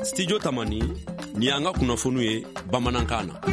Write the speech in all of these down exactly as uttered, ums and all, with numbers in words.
Studio Tamani ni anga kunnafoniw ye bamanankan na.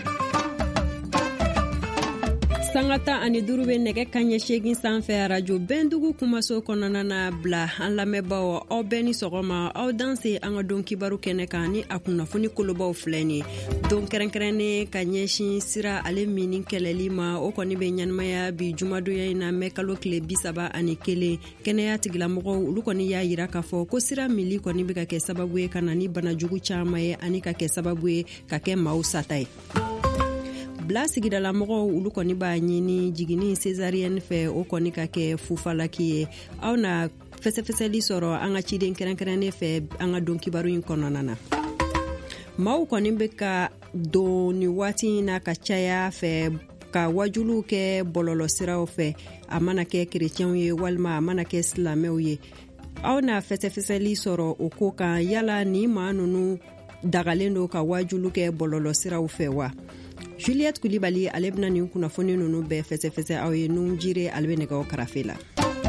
Sangata ani duru be nɛgɛ kaɲɛ segin sanfɛ radio Bendugu kumaso kɔnɔna na bila an lamɛnbaaw aw bɛɛ ni sɔgɔma aw danse an ka don kibaru kɛnɛ kan ni a kunnafoni kolobaw filɛ ni don kɛrɛnkɛrɛnnen ka ɲɛsin sira ale min kɛlɛli ma o kɔni bɛ ɲanamaya bi jumadonya in na mɛ kalo tile bi saba ani kelen kɛnɛya tigilamɔgɔw olu kɔni y'a yira k'a fɔ ko sira mili kɔni bɛ ka kɛ sababu ye ka na ni banajugu caman ye ani ka kɛ sababu ye ka kɛ maaw sata ye. Bila sigidala mɔgɔw olu kɔni b'a ɲini jigini césarienne fɛ o kɔni ka kɛ fufalaki ye aw na fɛsɛfɛsɛli sɔrɔ an ka ciden kɛrɛnkɛrɛnnen fɛ an ka don kibaru in kɔnɔna na. Maaw kɔni bɛ ka don ni waati in na ka caya fɛ ka wajuluw kɛ bɔlɔlɔ siraw fɛ a mana kɛ kerecɛnw ye walima a mana kɛ silamɛw ye aw na fɛsɛfɛsɛli sɔrɔ o ko kan yala ni maa nunu dagalen do ka wajulu kɛ bɔlɔlɔ siraw fɛ wa. Juliette Kulibali ale bɛna nin kunnafoni ninnu bɛɛ fɛsɛfɛsɛ aw ye nun jire ale bɛ nɛgɛw karafe la.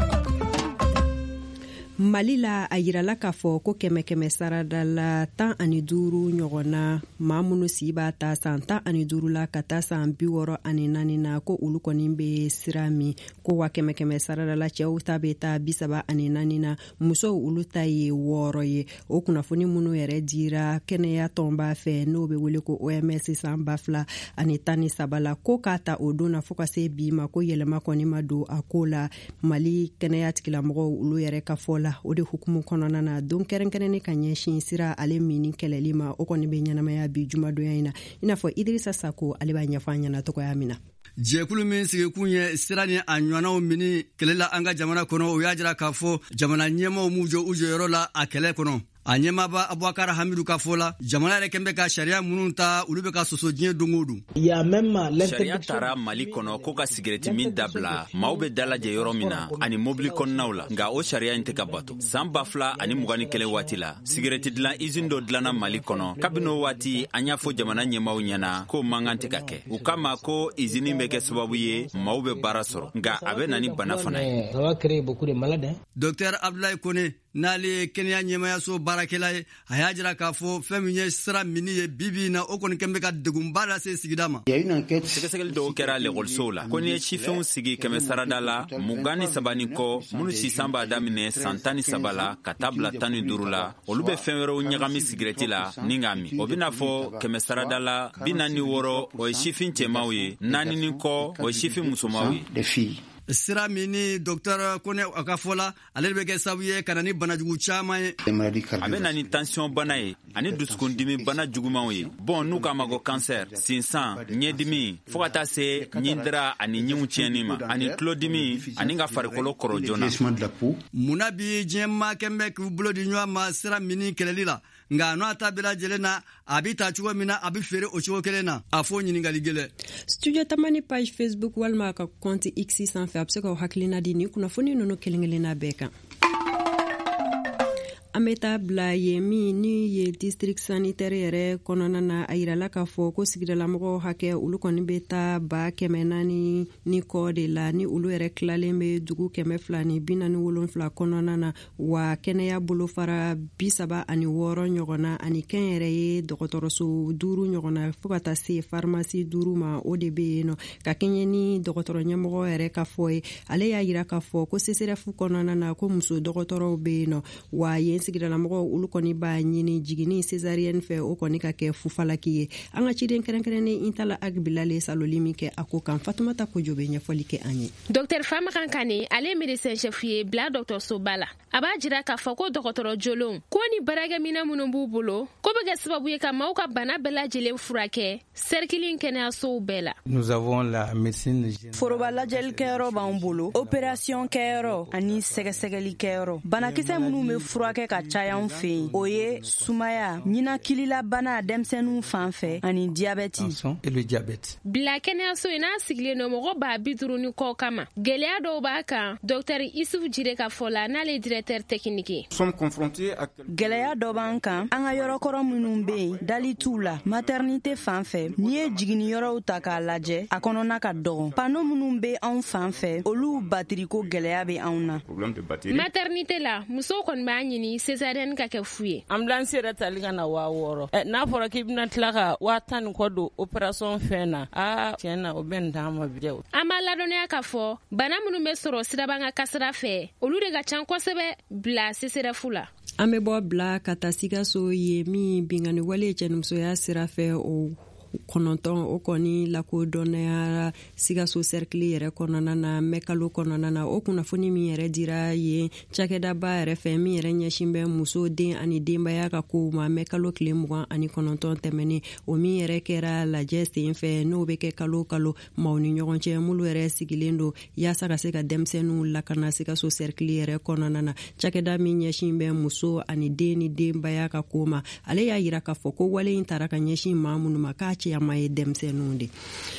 Mali la a yirala k'a fɔ ko kɛmɛ kɛmɛ sarada la tan ani duuru ɲɔgɔnna maa minnu si b'a ta san tan ani duuru la ka taa san bi wɔɔrɔ ani naani na ko olu kɔni bɛ sira min ko wa kɛmɛ kɛmɛ sarada la cɛw ta bɛ taa bi saba ani naani na musow olu ta ye wɔɔrɔ ye o kunnafoni minnu yɛrɛ dira kɛnɛya tɔnba fɛ n'o bɛ wele ko O M S san ba fila ani tan ni saba la ko k'a ta o don na fo ka se bi ma ko yɛlɛma kɔni ma don a ko la Mali kɛnɛya tigilamɔgɔw olu yɛrɛ ka fɔ la o de hukumu kɔnɔna na don kɛrɛnkɛrɛnnen ka ɲɛsin sira ale min kɛlɛli ma o kɔni bɛ ɲanamaya bi jumadonya in na i n'a fɔ Idrissa Sako ale b'a ɲɛfɔ an ɲɛna tɔgɔya min na. Jɛkulu min sigikun ye sira ni a ɲɔgɔnnaw mini kɛlɛla an ka jamana kɔnɔ o y'a jira k'a fɔ jamana ɲɛmaaw m'u jɔ u jɔyɔrɔ la a kɛlɛ kɔnɔ. A ɲɛmaaba Abubakar Hamidu ka fɔ la jamana yɛrɛ kɛn bɛ ka sariya minnu ta olu bɛ ka sɔsɔ diɲɛ don o don. Sariya taara Mali kɔnɔ ko ka sigirɛti min dabila maaw bɛ dalajɛ yɔrɔ min na ani mobili kɔnɔnaw la nka o sariya in tɛ ka bato. San ba fila ani mugan ni kelen waati la sigirɛti dilan usine dɔ dilanna Mali kɔnɔ kabini o waati an y'a fɔ jamana ɲɛmaaw ɲɛna ko mankan tɛ ka kɛ u kama ko usine bɛ kɛ sababu ye maaw bɛ baara sɔrɔ nka a bɛ na ni bana fana ye. Docteur Abdoulaye Kone n'ale ye kɛnɛya ɲɛmayaso baarakɛla ye a y'a jira k'a fɔ fɛn min ye sira mini ye bibi na o kɔni kɛn bɛ ka degunba lase sigida ma. Sɛgɛsɛgɛli dɔw kɛra lɛkɔlisow la ko ni ye sifɛnw sigi kɛmɛ sarada la mugan ni saba ni kɔ minnu sisan b'a daminɛ san tan ni saba la ka taa bila tan ni duuru la olu bɛ fɛn wɛrɛw ɲagami sigirɛti la ni k'a min o bɛna fɔ kɛmɛ sarada la bi naani ni wɔɔrɔ o ye sifin cɛmaw ye naani ni kɔ o ye sifin musomaw ye. Sira mini Docteur Kone a ka fɔ la ale bɛ kɛ sababu ye ka na ni banajugu caman ye. A bɛ na ni tension bana ye ani dusukundimi bana jugumanw ye bon n'u k'a ma ko cancer sinsan ɲɛdimi fo ka taa se ɲindira ani ɲɛw tiɲɛni ma ani tulodimi ani ka farikolo kɔrɔ joona. Munna bi diɲɛ maa kɛn bɛ k'u bolo di ɲɔgɔn ma sira mini kɛlɛli la nka n'o ta bɛɛ lajɛlen na a bɛ ta cogo min na a bɛ feere o cogo kelen na a fɔ ɲininkali gɛlɛn. Studio Tamani page Facebook walima a ka compte X sanfɛ a bɛ se ka hakilina di ni kunnafoni ninnu kelen-kelenna bɛɛ kan. An bɛ taa bila ye min ni ye district sanitaire yɛrɛ kɔnɔna na a yirala k'a fɔ ko sigidalamɔgɔw hakɛ olu kɔni bɛ taa ba kɛmɛ naani ni kɔ de la ni olu yɛrɛ tilalen bɛ dugu kɛmɛ fila ni bi naani wolonfila kɔnɔna na wa kɛnɛya bolofara bi saba ani wɔɔrɔ ɲɔgɔnna ani kɛn yɛrɛ ye dɔgɔtɔrɔso duuru ɲɔgɔnna fo ka taa se pharmacie duuru ma o de bɛ yen nɔ ka kɛɲɛ ni dɔgɔtɔrɔ ɲɛmɔgɔ yɛrɛ ka fɔ ye ale y'a yira k'a fɔ ko C S R F kɔnɔna na ko muso dɔgɔtɔrɔw bɛ yen nɔ wa yen sigidalamɔgɔw olu kɔni b'a ɲini jigini césarienne fɛ o kɔni ka kɛ fufalaki ye an ka ciden kɛrɛnkɛrɛnnen Intala Agbilale saloli min kɛ a ko kan Fatumata Kojo bɛ ɲɛfɔli kɛ an ye. Docteur Famakan Kane ale ye médecin chef ye bila dɔgɔtɔrɔsoba la a b'a jira k'a fɔ ko dɔgɔtɔrɔ jolenw ko ni baarakɛminɛn minnu b'u bolo ko bɛ kɛ sababu ye ka maaw ka bana bɛɛ lajɛlen furakɛ cercle kɛnɛyasow bɛɛ la. Nous avons la médecine foroba lajɛli kɛyɔrɔ b'an bolo opération kɛyɔrɔ ani sɛgɛsɛgɛli kɛyɔrɔ banakisɛ minnu bɛ furakɛ ka caya an fɛ yen o ye sumaya ɲinakilila bana denmisɛnninw fan fɛ ani diabète et le diabète. Bila kɛnɛyaso in n'a sigilen don mɔgɔ ba bi duuru ni kɔ kama gɛlɛya dɔw b'a kan Docteur Isufu Jire ka fɔ la n'ale directeur technique ye. Gɛlɛya dɔ b'an kan an ka yɔrɔkɔrɔ minnu bɛ yen dali t'u la maternité fan fɛ n'i ye jiginniyɔrɔw ta k'a lajɛ a kɔnɔna ka dɔgɔ panneau minnu bɛ anw fan fɛ olu batiri ko gɛlɛya bɛ anw na. Maternité la musow kɔni b'a ɲini césarienne ka kɛ fu ye. Ambulance yɛrɛ tali ka na waa wɔɔrɔ. Ɛ n'a fɔra k'i bɛna tila ka waa tan ni kɔ don opération fɛn na, aa tiɲɛ na o bɛ nin d'an ma bi. An b'a ladɔnniya k'a fɔ bana minnu bɛ sɔrɔ sirabanga kasira fɛ olu de ka can kosɛbɛ bila C S R F la. An bɛ bɔ bila ka taa Sikaso ye min bingani wale cɛnimusoya sira fɛ o kɔnɔntɔn o kɔni lakodɔnnayara Sikaso cercle yɛrɛ kɔnɔna na mɛkalo kɔnɔna na o kunnafoni min yɛrɛ dira yen cakɛdaba yɛrɛ fɛ min yɛrɛ ɲɛsin bɛ muso den ani denbaya ka kow ma mɛkalo tile mugan ani kɔnɔntɔn tɛmɛnen o min yɛrɛ kɛra lajɛ sen fɛ n'o bɛ kɛ kalo kalo maaw ni ɲɔgɔn cɛ mulu yɛrɛ sigilen don yaasa ka se ka denmisɛnninw lakana Sikaso cercle yɛrɛ kɔnɔna na cakɛda min ɲɛsin bɛ muso ani den ni denbaya ka kow ma ale y'a yira k'a fɔ ko wale in tara ka ɲɛsin maa minnu ma k'a cɛyama ye denmisɛnninw de.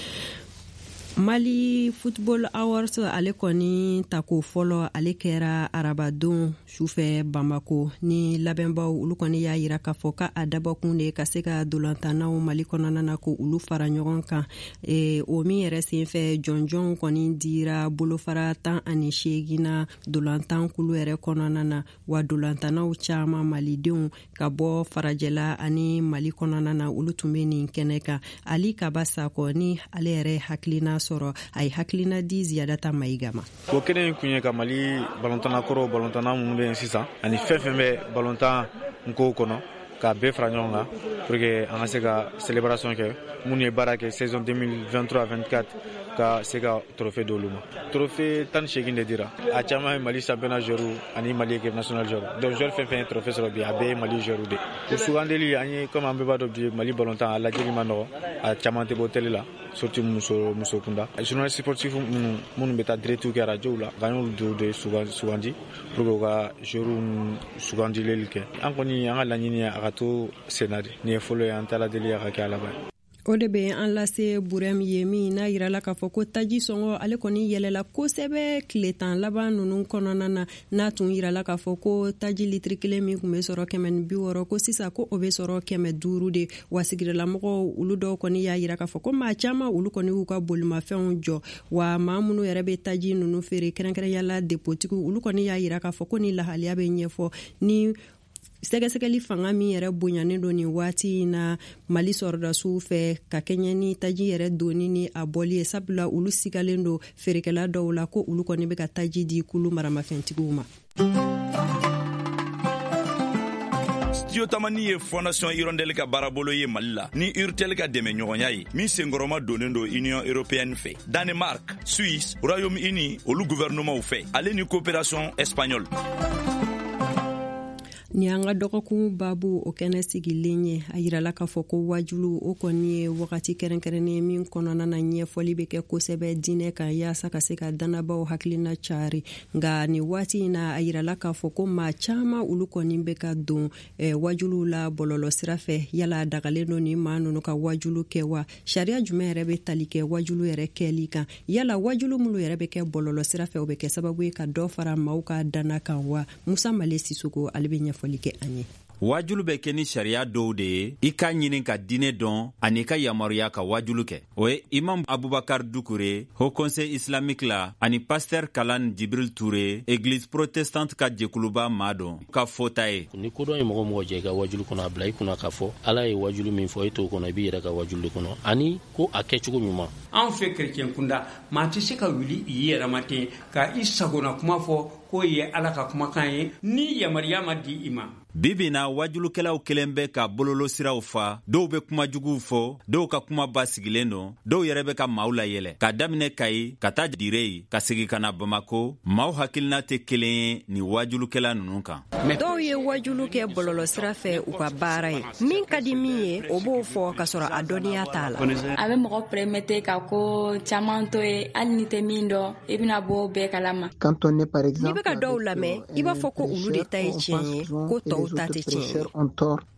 Mali Football Awards ale kɔni tako fɔlɔ ale kɛra arabadon sufɛ Bamako ni labɛnbaw olu kɔni y'a yira k'a fɔ ka a dabɔkun de ka se ka dolantannaw Mali kɔnɔna na ko olu fara ɲɔgɔn kan e, o min yɛrɛ senfɛ jɔnjɔn kɔni dira bolofara tan ani seegina dolantan kulu yɛrɛ kɔnɔna na wa dolantannaw caman malidenw ka bɔ farajɛla ani Mali kɔnɔna na olu tun bɛ nin kɛnɛ kan Ali Kaba Sakɔ ni ale yɛrɛ hakilina sɔrɔ a ye hakilina di Ziyadata Mayiga ma. O kɛnɛ in kun ye ka Mali balontanna kɔrɔ balontanna minnu bɛ yen sisan ani fɛn fɛn bɛ balontan nkow kɔnɔ ka bɛɛ fara ɲɔgɔn kan pour que an ka se ka célébration kɛ minnu ye baara kɛ saison deux mille vingt-trois vingt-quatre ka se ka trophée d'olu ma. Trophée tan ni seegin de dira a caman ye Mali championnat joueur ani Mali équipe nationale joueur donc joueur fɛn fɛn ye trophée sɔrɔ bi a bɛɛ ye Mali joueur de. O sugandeli an ye comme an bɛɛ b'a dɔn bi Mali balontan a lajɛli ma nɔgɔ a caman tɛ bɔ télé la surtout muso muso kunda journaliste sportif minnu minnu bɛ taa direct kɛ radio la ka y'olu dɔw de sugandi pour que u ka joueur sugandileli kɛ an kɔni an ka laɲini a ka to senna de nin ye fɔlɔ ye an t'a deli a ka kɛ a laban ye. O de bɛ an lase Burem ye min n'a yirala k'a fɔ ko taji sɔngɔ ale kɔni yɛlɛla kosɛbɛ tile tan laban ninnu kɔnɔna na n'a tun yirala k'a fɔ ko taji litiri kelen min tun bɛ sɔrɔ kɛmɛ ni bi wɔɔrɔ ko sisan ko o bɛ sɔrɔ kɛmɛ duuru de wa sigidalamɔgɔw olu dɔw kɔni y'a yira k'a fɔ ko maa caman olu kɔni y'u ka bolimafɛnw jɔ wa maa minnu yɛrɛ bɛ taji ninnu feere kɛrɛnkɛrɛnyala depotigiw olu kɔni y'a yira k'a fɔ ko ni lahaliya bɛ ɲɛfɔ ni sɛgɛsɛgɛli fanga min yɛrɛ bonyanen don nin waati in na Mali sɔrɔdasiw fɛ ka kɛɲɛ ni taji yɛrɛ doni ni a bɔli ye sabula olu sigalen don feerekɛla dɔw la ko olu kɔni bɛ ka taji di kulu maramafɛntigiw ma. Studio Tamani ye Fondation Hirondelle ka baarabolo ye Mali la ni Urtel ka dɛmɛ ɲɔgɔnya ye min senkɔrɔma donnen don Union Européenne fɛ Danemark, Suisse, Royaume-Uni olu gouvernement fɛ ale ni coopération espagnole. Ni an ka dɔgɔkun babu o kɛnɛ sigilen ye a yirala k'a fɔ ko wajulu o kɔni ye wagati kɛrɛnkɛrɛnnen min kɔnɔna na ɲɛfɔli bɛ kɛ kosɛbɛ diinɛ kan yaasa ka se ka dannabaw hakilina cari nka ni waati in na a yirala k'a fɔ ko maa caman olu kɔni bɛ ka don eh, wajulu la bɔlɔlɔ sira fɛ yala a dagalen don ni maa ninnu ka wajulu kɛ wa sariya jumɛn yɛrɛ bɛ tali kɛ wajulu yɛrɛ kɛli kan yala wajulu minnu yɛrɛ bɛ kɛ bɔlɔlɔ sira fɛ o bɛ kɛ sababu ye ka dɔ fara maaw ka danna kan wa Musa Male Sisoko ale bɛ ɲɛfɔ wajulu bɛ kɛ ni sariya dɔw de ye i ka ɲini ka diinɛ dɔn ani ka yamaruya ka wajulu kɛ o ye Imam Abubakar Dukure Haut Conseil islamique la ani Pasteur Kalan Jibril Touré Église protestante ka jɛkuluba maa dɔn ka fɔta ye ni kodɔn ye mɔgɔ mɔgɔ jɛ i ka wajulu kɔnɔ a bila i kunna k'a fɔ Ala ye wajulu min fɔ i t'o kɔnɔ i b'i yɛrɛ ka wajulu de kɔnɔ ani ko a kɛcogo ɲuman. An fɛ chrétien kunda maa tɛ se ka wuli i yɛrɛma ten ka i sagona kuma fɔ ko ye Ala ka kumakan ye ni yamariya ma di i ma. Bibi na wajulukɛlaw kelen bɛ ka bololo siraw fa dɔw bɛ kuma juguw fɔ dɔw ka kuma ba sigilen don dɔw yɛrɛ bɛ ka maaw la yɛlɛ ka daminɛ Kayi ka taa Dire ka segi ka na Bamako maaw hakilina tɛ kelen ye ni wajulukɛla ninnu kan. Dɔw ye wajulu kɛ bɔlɔlɔ sira fɛ u ka baara ye min ka di min ye o b'o fɔ ka sɔrɔ a dɔnniya t'a la. A bɛ mɔgɔ permettre ka ko caman to ye hali ni tɛ min dɔn i bɛna bɔ bɛɛ kalama. N'i bɛ ka dɔw lamɛn i b'a fɔ ko olu de ta ye tiɲɛ ye ko tɔw ta tɛ tiɲɛ ye.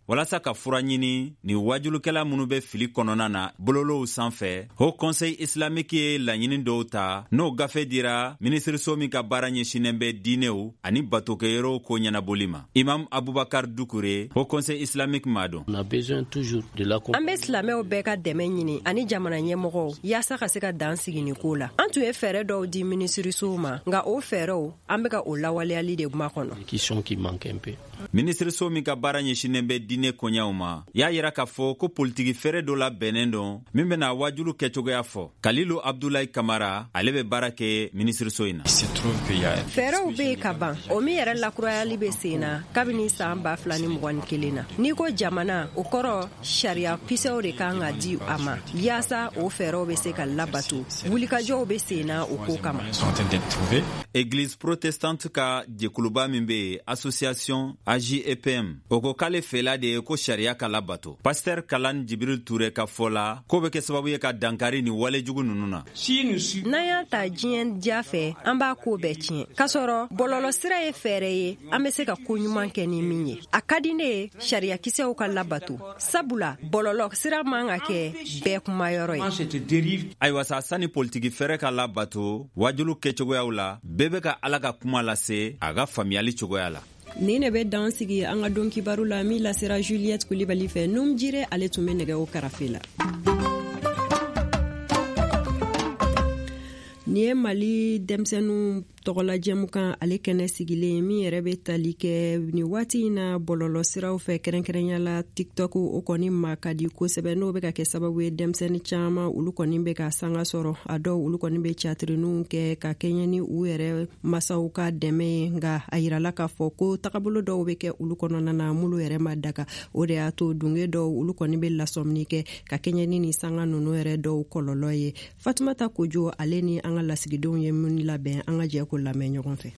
walasa ka fura ɲini ni wajulukɛla minnu bɛ fili kɔnɔna na bololow sanfɛ. Haut Conseil islamique ye laɲini dɔw ta n'o gafe dira minisiriso min ka baara ɲɛsinnen bɛ diinɛw ani batokɛyɔrɔw ko ɲɛnaboli ma. Imam Abubakar Dukure, Haut Conseil islamique m'a dɔn. On a besoin toujours de la an bɛ silamɛw bɛɛ ka dɛmɛ ɲini ani jamana ɲɛmɔgɔw yaasa ka se ka dan sigi ni ko la. An tun ye fɛɛrɛ dɔw di minisirisow ma nka o fɛɛrɛw an bɛ ka o lawaleyali de kuma kɔnɔ. Question qui manque un peu. Minisiriso min ka baara ɲɛsinnen bɛ diinɛ koɲɛw ma y'a yira k'a fɔ ko politiki fɛrɛ dɔ la bɛnnen dɔn min bɛna wajulu kɛcogoya fɔ. Kalilu Abdulayi Kamara ale bɛ baara kɛ minisiriso in na. Fɛɛrɛw bɛ yen ka ban o min yɛrɛ lakurayali bɛ sen na kabini san ba fila ni mugan ni kelen na. N'i ko jamana o kɔrɔ sariya kisɛw de kan ka di a ma yaasa o fɛɛrɛw bɛ se ka labato. Wulikajɔw bɛ sen na o ko kama. Église protestante ka jɛkuluba min bɛ yen association A J E P M o ko k'ale fɛla de ye ko sariya ka labato. Pasteur Kalan Jibril Ture ka fɔ la ko bɛ kɛ sababu ye ka dankari ni walejugu ninnu na. N'an y'a ta diɲɛ diya fɛ an b'a ko bɛɛ tiɲɛ k'a sɔrɔ bɔlɔlɔ sira ye fɛɛrɛ ye an bɛ se ka ko ɲuman kɛ ni min ye. A ka di ne ye sariyakisɛw ka labato sabula bɔlɔlɔ sira man ka kɛ bɛɛ kumayɔrɔ ye. Ayiwa sa sani politiki fɛrɛ ka labato wajulu kɛcogoyaw la bɛɛ bɛ ka Ala ka kuma lase a ka faamuyali cogoya la. Ni ne bɛ dan sigi an ka don kibaru la min lasera Juliette Kulibali fɛ Num Jire ale tun bɛ nɛgɛ o karafe la. Ni ye Mali denmisɛnninw tɔgɔlajɛmukan ale kɛnɛ sigilen min yɛrɛ bɛ tali kɛ ni waati in na bɔlɔlɔ siraw fɛ kɛrɛnkɛrɛnya la TikTok o kɔni ma ka di kosɛbɛ n'o bɛ ka kɛ sababu ye denmisɛnnin caman olu kɔni bɛ ka sanga sɔrɔ a dɔw olu kɔni bɛ catirinunw kɛ ka kɛɲɛ ni u yɛrɛ masaw ka dɛmɛ ye nka a yirala k'a fɔ ko tagabolo dɔw bɛ kɛ olu kɔnɔna na mulu yɛrɛ ma daga o de y'a to dunge dɔw olu kɔni bɛ lasɔmini kɛ ka kɛɲɛ ni ni sanga ninnu yɛrɛ dɔw kɔlɔlɔ ye. Fatumata Kojo ale ni an ka lasigidenw ye mun labɛn an ka jɛ ko lamɛn ɲɔgɔn fɛ.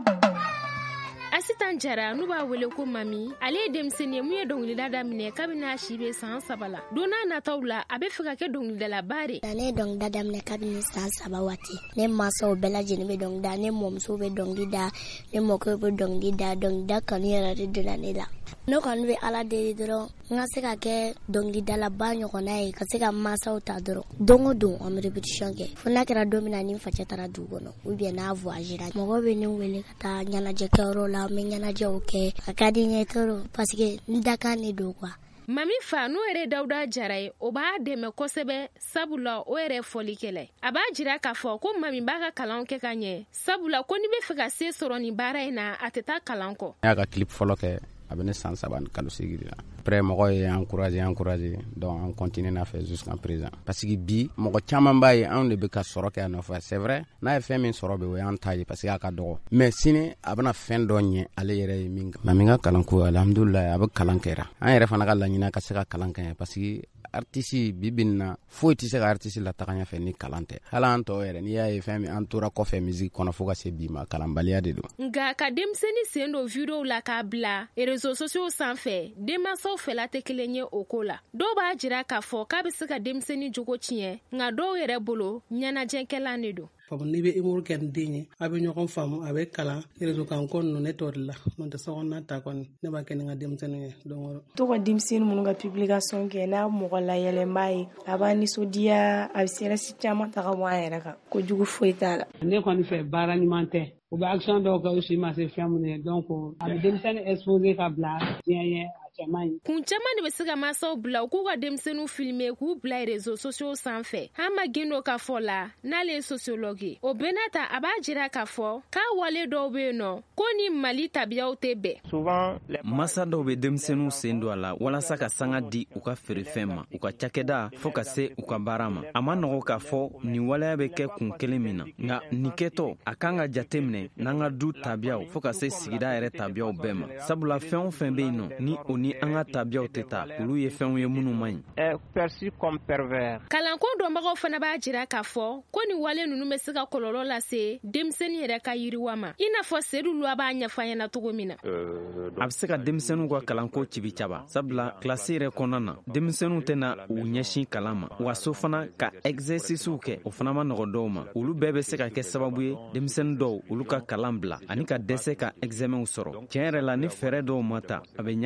Asitan Jara n'u b'a wele ko Mami ale ye denmisɛnnin ye mun ye dɔnkilida daminɛ kabini a si bɛ san saba la. Don n'a nataw la a bɛ fɛ ka kɛ dɔnkilidalaba de. Ne ye dɔnkilida daminɛ kabini san saba waati. Ne mansaw bɛɛ lajɛlen bɛ dɔnkilida, ne mɔmuso bɛ dɔnkilida, ne mɔkɛw bɛ dɔnkilida, dɔnkilida kanu yɛrɛ de donna ne la. Ne kɔni bɛ Ala deli dɔrɔn n ka se ka kɛ dɔnkilidalaba ɲɔgɔnna ye ka se ka mansaw ta dɔrɔn. Don o don an bɛ répétition kɛ fo n'a kɛra don min na ni n facɛ taara dugu kɔnɔ ou bien n'a voyagera. Mɔgɔw bɛ ne wele ka taa ɲɛnajɛkɛyɔrɔ la n bɛ ɲɛnajɛw kɛ a ka di n ye trop parce que n dakan de don quoi. Mami fa n'o yɛrɛ Dawuda Jara ye o b'a dɛmɛ kosɛbɛ sabula o yɛrɛ fɔlikɛla a b'a jira k'a fɔ ko Mami b'a ka kalan kɛ ka ɲɛ sabula ko ni bɛ fɛ ka se sɔrɔ ni baara in na a tɛ taa kalan kɔ. N y'a ka clip fɔlɔ kɛ a bɛ ne san saba ni kalo seegin la. Après mɔgɔ ye encouragé encouragé donc on continue n'a fait jusqu'à présent parce que bi mɔgɔ caman b'a ye anw de bɛ ka sɔrɔ kɛ a nɔfɛ c'est vrai n'a ye fɛn min sɔrɔ bɛ o y'an ta ye parce que a ka dɔgɔ mais sini a bɛna fɛn dɔ ɲɛ ale yɛrɛ ye min kan. Min ka kalanko alhamdulilayi a bɛ kalan kɛra an yɛrɛ fana ka laɲini ka se ka kalan kɛ parce que artiste bibin na foyi tɛ se ka artiste la taga ɲɛfɛ ni kalan tɛ hali an tɔ yɛrɛ n'i y'a ye fɛn min an tora kɔfɛ musique kɔnɔ fo ka se bi ma kalanbaliya de don. Nka ka denmisɛnnin sen don video la k'a bila réseaux sociaux sanfɛ denmansaw fɛla tɛ kelen ye o ko la. Dɔw b'a jira k'a fɔ k'a bɛ se ka denmisɛnnin jogo tiɲɛ nka dɔw yɛrɛ bolo ɲɛnajɛkɛlan de don. Faamu n'i bɛ humour kɛ ni den ye a bɛ ɲɔgɔn faamu a bɛ kalan réseau kan ko ninnu ne t'o de la n'o tɛ sokɔnɔna ta kɔni ne b'a kɛ ni n ka denmisɛnninw ye donc to ka denmisɛnnin minnu ka publication kɛ n'a mɔgɔ layɛlɛnbaa ye a b'a nisɔndiya a bɛ stress caman ta ka bɔ an yɛrɛ kan kojugu foyi t'a la. Ne kɔni fɛ baara ɲuman tɛ u bɛ action dɔw kɛ u si ma se fɛn minnu ye donc a bɛ denmisɛnnin exposer ka bila diɲɛ ye. Kun caman de bɛ se ka masaw bila u k'u ka denmisɛnninw filmer k'u bila réseaux sociaux sanfɛ. Hama Gendo ka fɔ la n'ale ye sociologue ye o bɛɛ n'a ta a b'a jira k'a fɔ k'a wale dɔw bɛ yen nɔ ko ni Mali tabiyaw tɛ bɛn. Masa dɔw bɛ denmisɛnninw sen don a la walasa ka sanga di u ka feerefɛn ma u ka cakɛda fo ka se u ka baara ma. A ma nɔgɔ k'a fɔ nin waleya bɛ kɛ kun kelen min na nka nin kɛtɔ a kan ka jate minɛ n'an ka du tabiyaw fo ka se sigida yɛrɛ tabiyaw bɛɛ ma sabula fɛn o fɛn bɛ yen nɔ ni o ni an ka tabiyaw tɛ taa olu ye fɛnw ye minnu man ɲi. Perçu comme pervers. Kalanko dɔnbagaw fana b'a jira k'a fɔ ko ni wale ninnu bɛ se ka kɔlɔlɔ lase denmisɛnnin yɛrɛ ka yiriwa ma i n'a fɔ Seydou Lo b'a ɲɛfɔ an ɲɛna cogo min na. A bɛ se ka denmisɛnninw ka kalanko cibi caba sabula kilasi yɛrɛ kɔnɔna na denmisɛnninw tɛna u ɲɛsin kalan ma wa so fana ka exercicew kɛ o fana ma nɔgɔ dɔw ma olu bɛɛ bɛ se ka kɛ sababu ye denmisɛnnin dɔw olu ka kalan bila ani ka dɛsɛ ka examenw sɔrɔ. Tiɲɛ yɛrɛ la ni fɛɛrɛ dɔw ma ta a bɛ ɲagami don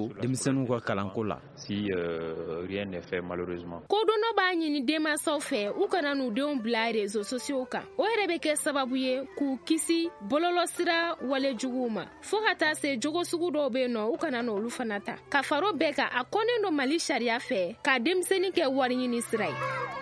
don denmisɛnninw ka kalanko la. Si euh, rien n'est fait malheureusement. Ko don dɔ b'a ɲini denmansaw fɛ u kana n'u denw bila réseaux sociaux kan. O yɛrɛ bɛ kɛ sababu ye k'u kisi bɔlɔlɔsira wale juguw ma. Fo ka taa se jogo sugu dɔw bɛ yen nɔ u kana n'olu fana ta. Ka faro bɛɛ kan a kɔnnen don Mali sariya fɛ ka denmisɛnnin kɛ wari ɲini sira ye.